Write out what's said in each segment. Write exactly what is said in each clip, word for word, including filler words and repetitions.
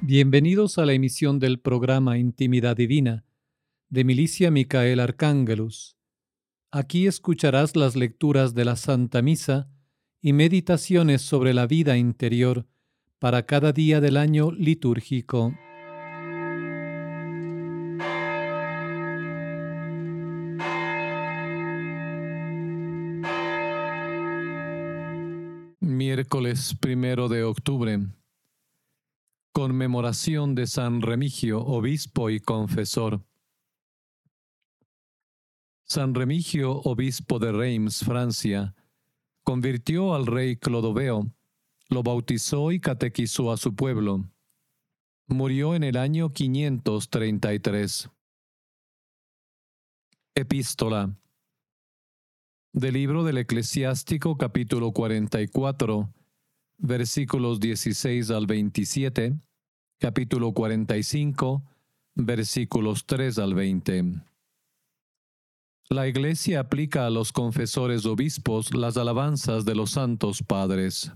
Bienvenidos a la emisión del programa Intimidad Divina de Milicia Micael Arcángelus. Aquí escucharás las lecturas de la Santa Misa y meditaciones sobre la vida interior para cada día del año litúrgico. Miércoles primero de octubre. Conmemoración de San Remigio, obispo y confesor. San Remigio, obispo de Reims, Francia, convirtió al rey Clodoveo, lo bautizó y catequizó a su pueblo. Murió en el año quinientos treinta y tres. Epístola del libro del Eclesiástico, capítulo cuarenta y cuatro, versículos dieciséis al veintisiete, capítulo cuarenta y cinco, versículos tres al veinte. La Iglesia aplica a los confesores obispos las alabanzas de los santos padres.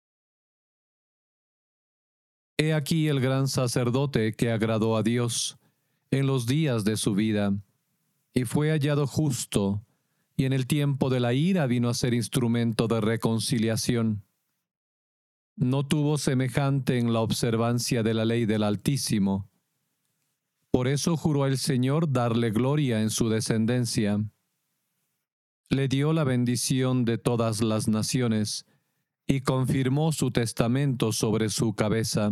He aquí el gran sacerdote que agradó a Dios en los días de su vida, y fue hallado justo, y en el tiempo de la ira vino a ser instrumento de reconciliación. No tuvo semejante en la observancia de la ley del Altísimo. Por eso juró el Señor darle gloria en su descendencia. Le dio la bendición de todas las naciones, y confirmó su testamento sobre su cabeza.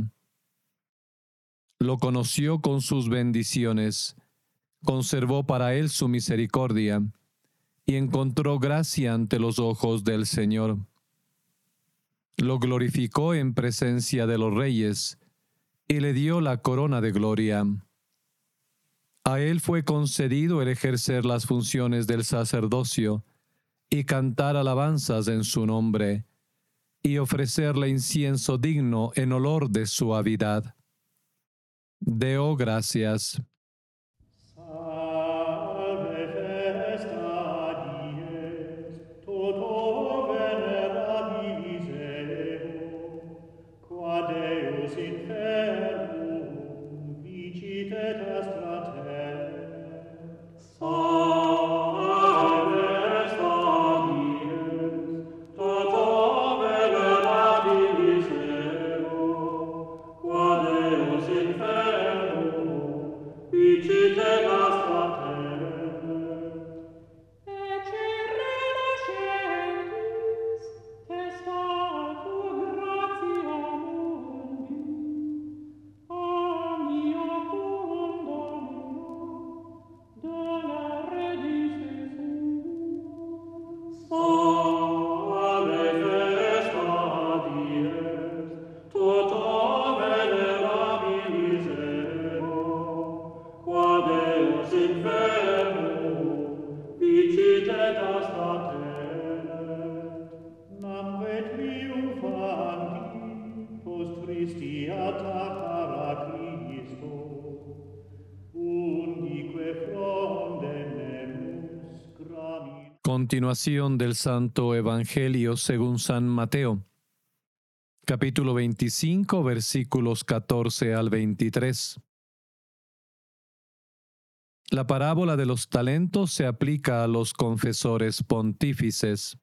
Lo conoció con sus bendiciones, conservó para él su misericordia, y encontró gracia ante los ojos del Señor. Lo glorificó en presencia de los reyes, y le dio la corona de gloria. A él fue concedido el ejercer las funciones del sacerdocio, y cantar alabanzas en su nombre, y ofrecerle incienso digno en olor de suavidad. Deo gracias. Continuación del Santo Evangelio según San Mateo, capítulo veinticinco, versículos catorce al veintitrés. La parábola de los talentos se aplica a los confesores pontífices.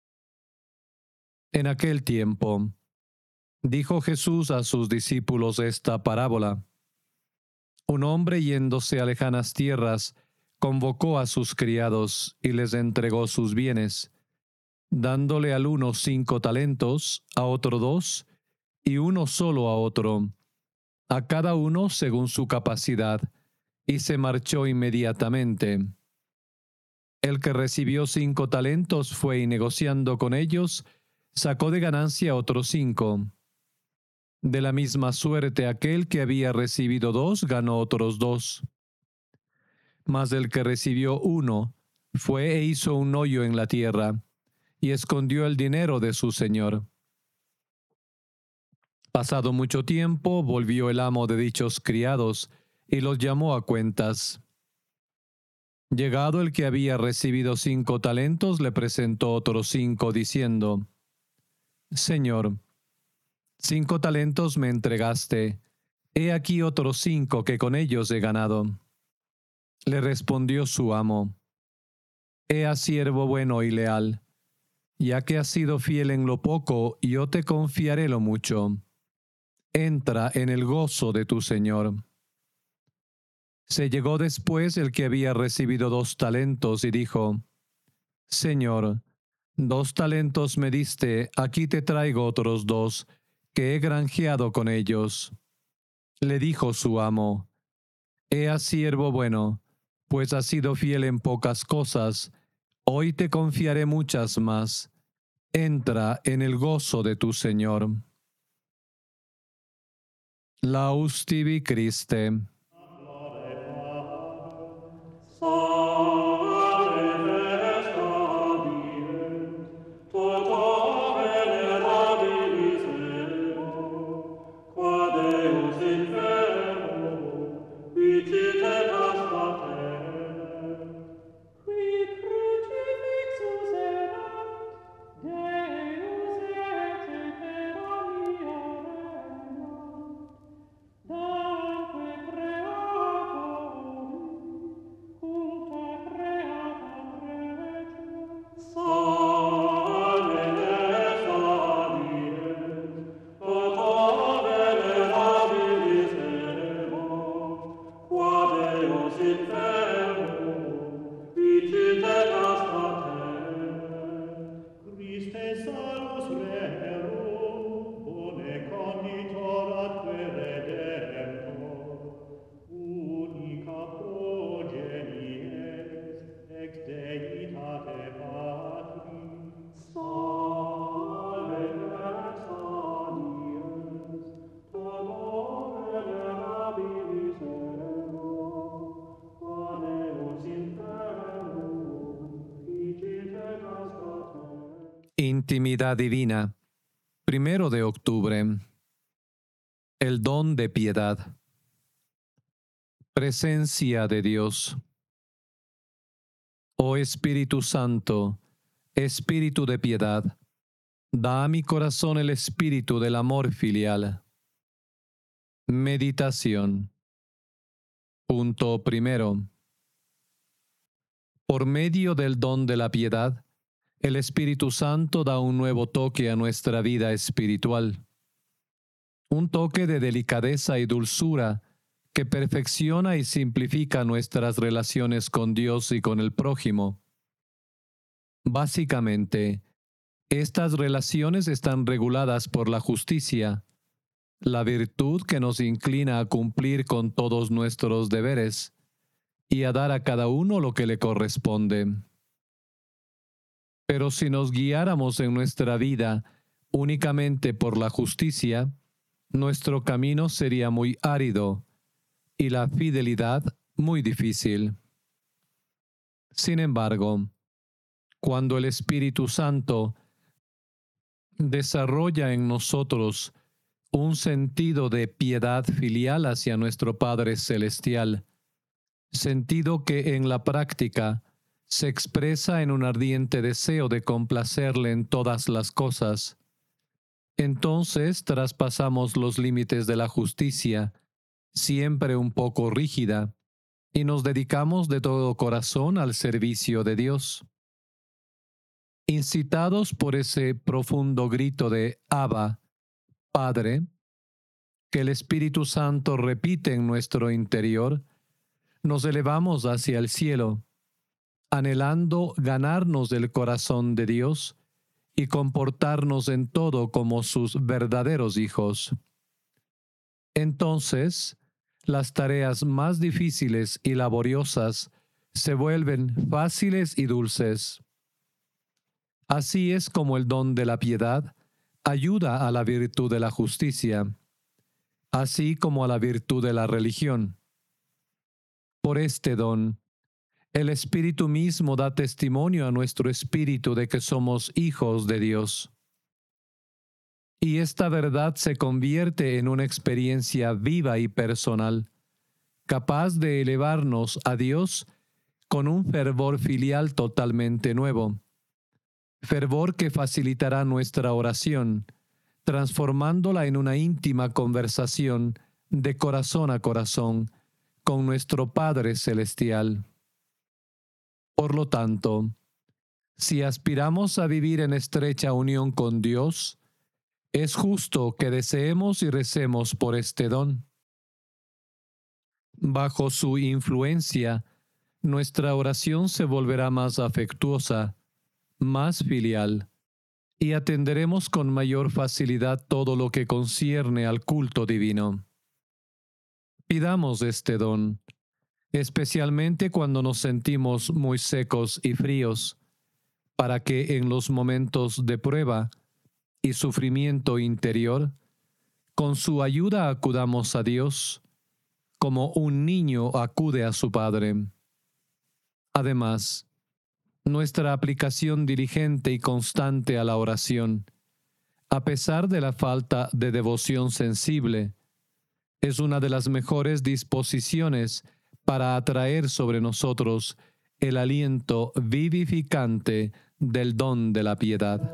En aquel tiempo, dijo Jesús a sus discípulos esta parábola. Un hombre yéndose a lejanas tierras, convocó a sus criados y les entregó sus bienes, dándole al uno cinco talentos, a otro dos, y uno solo a otro, a cada uno según su capacidad, y se marchó inmediatamente. El que recibió cinco talentos fue y negociando con ellos, sacó de ganancia otros cinco. De la misma suerte aquel que había recibido dos ganó otros dos. Mas el que recibió uno fue e hizo un hoyo en la tierra, y escondió el dinero de su señor. Pasado mucho tiempo, volvió el amo de dichos criados, y los llamó a cuentas. Llegado el que había recibido cinco talentos, le presentó otros cinco, diciendo: Señor, cinco talentos me entregaste, He aquí otros cinco que con ellos he ganado. Le respondió su amo: Ea siervo bueno y leal, ya que has sido fiel en lo poco, yo te confiaré lo mucho. Entra en el gozo de tu Señor. Se llegó después el que había recibido dos talentos y dijo: Señor, dos talentos me diste, aquí te traigo otros dos, que he granjeado con ellos. Le dijo su amo: Ea siervo bueno, pues has sido fiel en pocas cosas, hoy te confiaré muchas más. Entra en el gozo de tu Señor. Laus tibi Christe. Intimidad divina. Primero de octubre. El don de piedad. Presencia de Dios. Oh Espíritu Santo, Espíritu de piedad, da a mi corazón el espíritu del amor filial. Meditación. Punto primero. Por medio del don de la piedad, el Espíritu Santo da un nuevo toque a nuestra vida espiritual. Un toque de delicadeza y dulzura que perfecciona y simplifica nuestras relaciones con Dios y con el prójimo. Básicamente, estas relaciones están reguladas por la justicia, la virtud que nos inclina a cumplir con todos nuestros deberes y a dar a cada uno lo que le corresponde. Pero si nos guiáramos en nuestra vida únicamente por la justicia, nuestro camino sería muy árido y la fidelidad muy difícil. Sin embargo, cuando el Espíritu Santo desarrolla en nosotros un sentido de piedad filial hacia nuestro Padre Celestial, sentido que en la práctica se expresa en un ardiente deseo de complacerle en todas las cosas, entonces traspasamos los límites de la justicia, siempre un poco rígida, y nos dedicamos de todo corazón al servicio de Dios. Incitados por ese profundo grito de Abba, Padre, que el Espíritu Santo repite en nuestro interior, nos elevamos hacia el cielo, anhelando ganarnos el corazón de Dios y comportarnos en todo como sus verdaderos hijos. Entonces, las tareas más difíciles y laboriosas se vuelven fáciles y dulces. Así es como el don de la piedad ayuda a la virtud de la justicia, así como a la virtud de la religión. Por este don, el Espíritu mismo da testimonio a nuestro espíritu de que somos hijos de Dios. Y esta verdad se convierte en una experiencia viva y personal, capaz de elevarnos a Dios con un fervor filial totalmente nuevo. Fervor que facilitará nuestra oración, transformándola en una íntima conversación de corazón a corazón con nuestro Padre Celestial. Por lo tanto, si aspiramos a vivir en estrecha unión con Dios, es justo que deseemos y recemos por este don. Bajo su influencia, nuestra oración se volverá más afectuosa, más filial, y atenderemos con mayor facilidad todo lo que concierne al culto divino. Pidamos este don, especialmente cuando nos sentimos muy secos y fríos, para que en los momentos de prueba y sufrimiento interior, con su ayuda acudamos a Dios, como un niño acude a su padre. Además, nuestra aplicación diligente y constante a la oración, a pesar de la falta de devoción sensible, es una de las mejores disposiciones para atraer sobre nosotros el aliento vivificante del don de la piedad.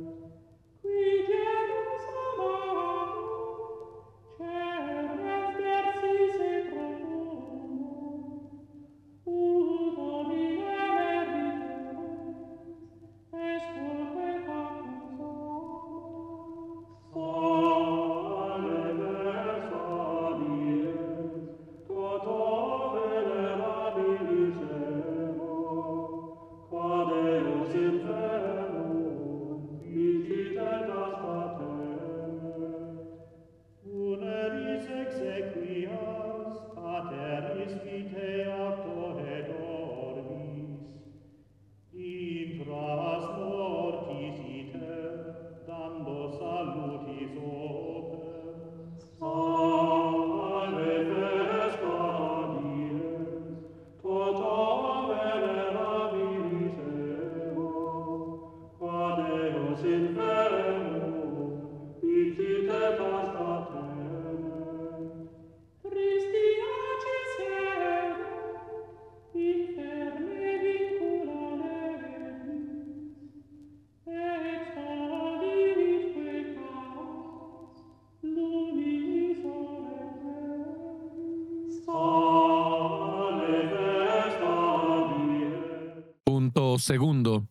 Punto segundo.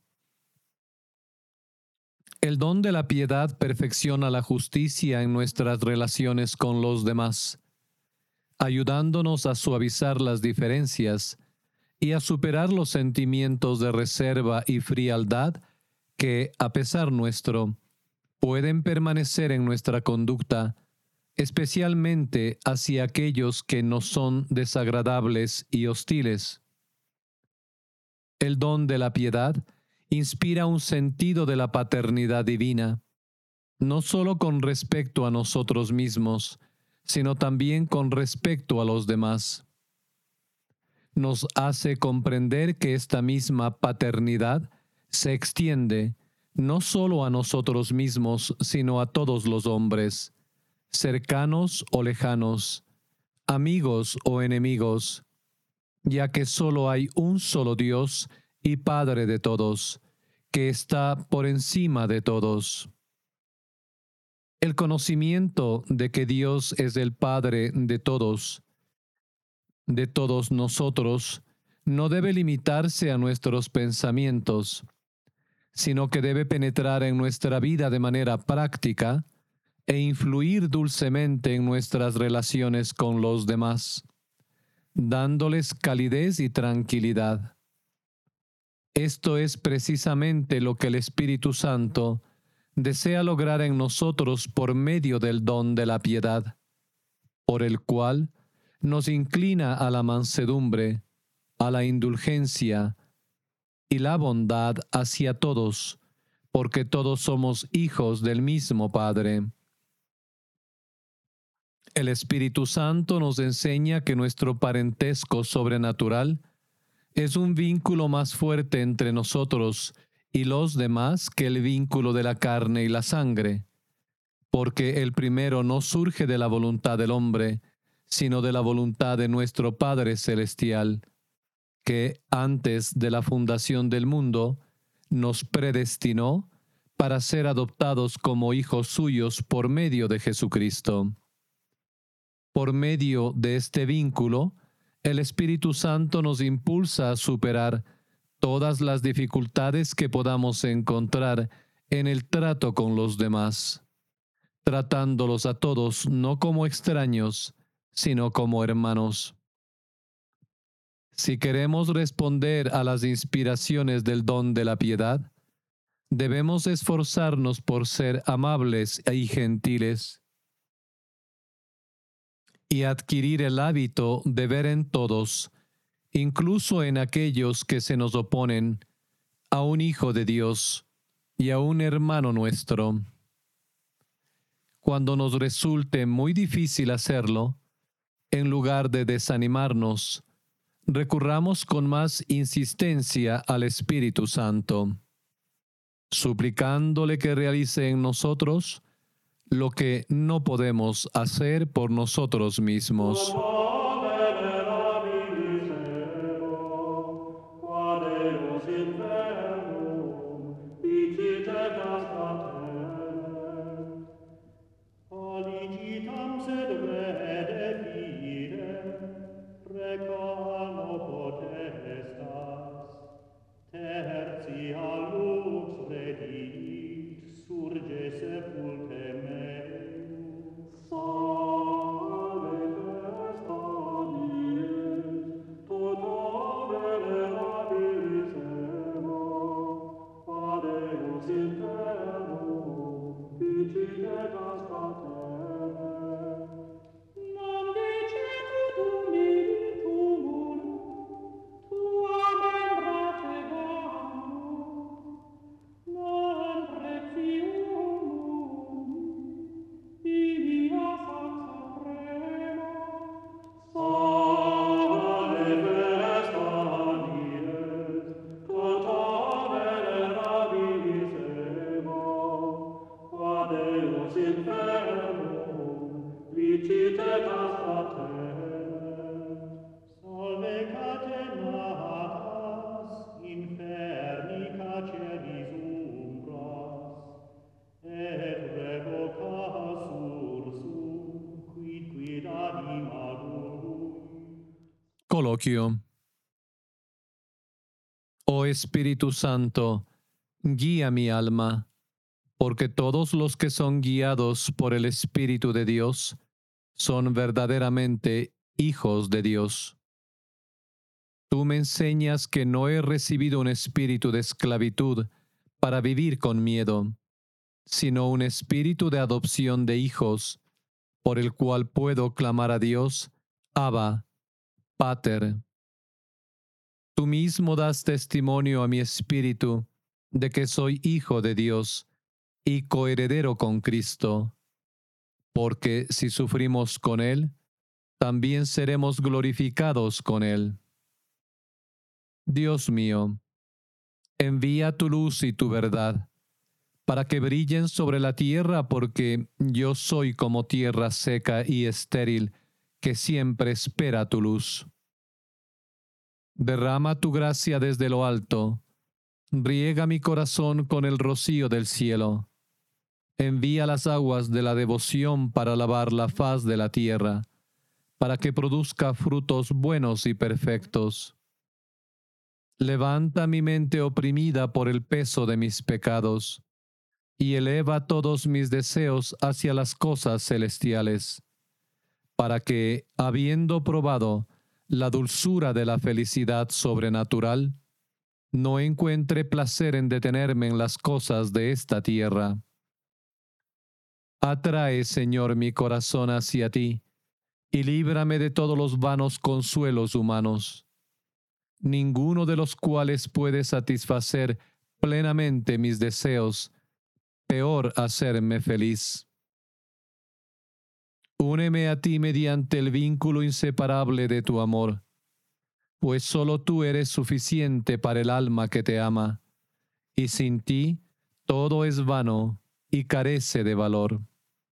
El don de la piedad perfecciona la justicia en nuestras relaciones con los demás, ayudándonos a suavizar las diferencias y a superar los sentimientos de reserva y frialdad que, a pesar nuestro, pueden permanecer en nuestra conducta, especialmente hacia aquellos que nos son desagradables y hostiles. El don de la piedad inspira un sentido de la paternidad divina, no solo con respecto a nosotros mismos, sino también con respecto a los demás. Nos hace comprender que esta misma paternidad se extiende no solo a nosotros mismos, sino a todos los hombres, cercanos o lejanos, amigos o enemigos, ya que solo hay un solo Dios y Padre de todos, que está por encima de todos. El conocimiento de que Dios es el Padre de todos, de todos nosotros, no debe limitarse a nuestros pensamientos, sino que debe penetrar en nuestra vida de manera práctica e influir dulcemente en nuestras relaciones con los demás, dándoles calidez y tranquilidad. Esto es precisamente lo que el Espíritu Santo desea lograr en nosotros por medio del don de la piedad, por el cual nos inclina a la mansedumbre, a la indulgencia y la bondad hacia todos, porque todos somos hijos del mismo Padre. El Espíritu Santo nos enseña que nuestro parentesco sobrenatural es un vínculo más fuerte entre nosotros y los demás que el vínculo de la carne y la sangre, porque el primero no surge de la voluntad del hombre, sino de la voluntad de nuestro Padre Celestial, que antes de la fundación del mundo nos predestinó para ser adoptados como hijos suyos por medio de Jesucristo. Por medio de este vínculo, el Espíritu Santo nos impulsa a superar todas las dificultades que podamos encontrar en el trato con los demás, tratándolos a todos no como extraños, sino como hermanos. Si queremos responder a las inspiraciones del don de la piedad, debemos esforzarnos por ser amables y gentiles y adquirir el hábito de ver en todos, incluso en aquellos que se nos oponen, a un Hijo de Dios y a un hermano nuestro. Cuando nos resulte muy difícil hacerlo, en lugar de desanimarnos, recurramos con más insistencia al Espíritu Santo, suplicándole que realice en nosotros lo que no podemos hacer por nosotros mismos. Coloquio. Oh Espíritu Santo, guía mi alma, porque todos los que son guiados por el Espíritu de Dios son verdaderamente hijos de Dios. Tú me enseñas que no he recibido un espíritu de esclavitud para vivir con miedo, sino un espíritu de adopción de hijos, por el cual puedo clamar a Dios, Abba, Pater. Tú mismo das testimonio a mi espíritu de que soy hijo de Dios y coheredero con Cristo, porque si sufrimos con Él, también seremos glorificados con Él. Dios mío, envía tu luz y tu verdad, para que brillen sobre la tierra, porque yo soy como tierra seca y estéril, que siempre espera tu luz. Derrama tu gracia desde lo alto, riega mi corazón con el rocío del cielo. Envía las aguas de la devoción para lavar la faz de la tierra, para que produzca frutos buenos y perfectos. Levanta mi mente oprimida por el peso de mis pecados, y eleva todos mis deseos hacia las cosas celestiales, para que, habiendo probado la dulzura de la felicidad sobrenatural, no encuentre placer en detenerme en las cosas de esta tierra. Atrae, Señor, mi corazón hacia ti, y líbrame de todos los vanos consuelos humanos, ninguno de los cuales puede satisfacer plenamente mis deseos, peor hacerme feliz. Úneme a ti mediante el vínculo inseparable de tu amor, pues solo tú eres suficiente para el alma que te ama, y sin ti todo es vano y carece de valor.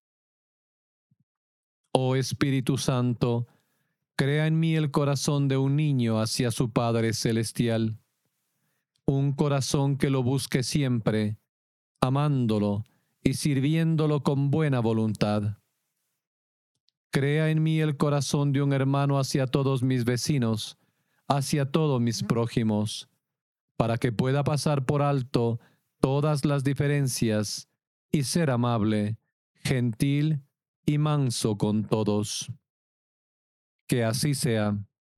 Oh Espíritu Santo, crea en mí el corazón de un niño hacia su Padre Celestial, un corazón que lo busque siempre, amándolo y sirviéndolo con buena voluntad. Crea en mí el corazón de un hermano hacia todos mis vecinos, hacia todos mis prójimos, para que pueda pasar por alto todas las diferencias y ser amable, gentil y manso con todos. Que así sea.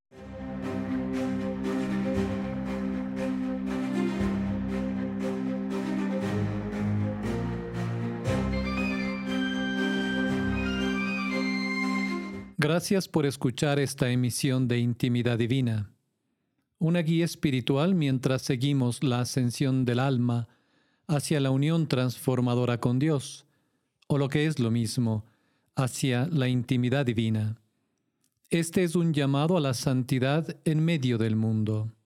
Gracias por escuchar esta emisión de Intimidad Divina, una guía espiritual mientras seguimos la ascensión del alma hacia la unión transformadora con Dios, o lo que es lo mismo, hacia la intimidad divina. Este es un llamado a la santidad en medio del mundo.